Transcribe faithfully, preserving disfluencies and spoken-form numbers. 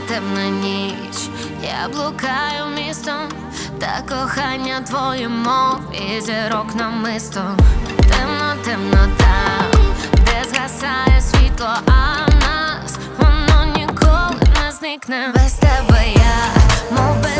темна ніч, я блукаю містом, та кохання твоє, мов і зірок намисто. Темно, темно там, де згасає світло, а в нас воно ніколи не зникне. Без тебе я, мов без